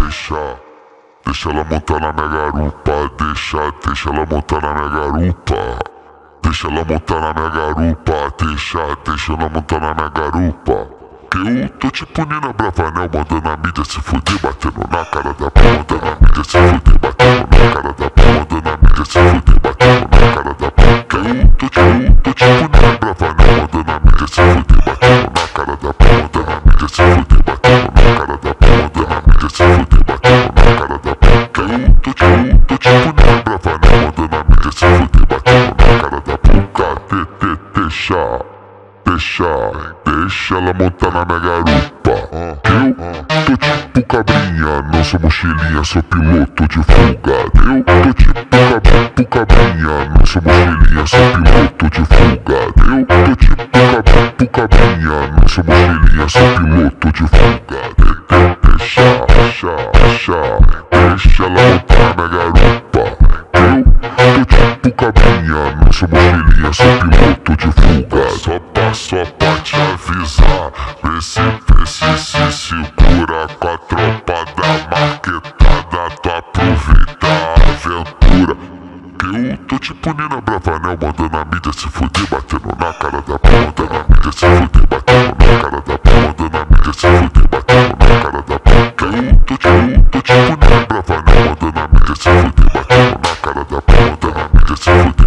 deixa ela montar na minha garupa, deixa ela montar na minha garupa. Deixa ela montar na minha garupa, deixa ela montar na minha garupa. Que eu tô tipo Nina Bravanel, mandando a mídia se fuder, batendo na cara da pau, mandando a mídia se fuder, batendo na cara da pau, mandando a mídia se fuder, batendo na cara da pau. Que eu tô tipo Nina Bravanel, mandando a mídia se fuder, batendo na cara da pau, mandando a mídia se fuder, batendo na cara da pau, mandando a mídia se fuder, batendo na cara da pau. Que eu tô tipo Nina Bravanel, mandando a mídia se fuder, batendo na cara da pau. Deixa ela montar na minha garupa. Eu tô tipo cabrinha, não sou mochilinha, sou piloto de fuga. Eu tô tipo cabrinha, não sou mochilinha, sou piloto de fuga. Eu tô tipo cabrinha, não sou mochilinha, sou piloto de fuga. Deixa ela montar na minha garupa. Eu tô tipo cabrinha, não sou mochilinha, sou piloto de fuga. Só pra te avisar, vê se segura com a tropa da marquetada, tu aproveita a aventura. Que eu tô tipo Nina Bravanel, mandando a mídia se fuder, batendo na cara da pau, mandando a mídia se fuder, batendo na cara da pau, mandando a mídia se fuder, batendo na cara da pau. Que eu tô tipo Nina Bravanel, mandando a mídia se fuder, batendo na cara da pau, mandando a mídia se fuder.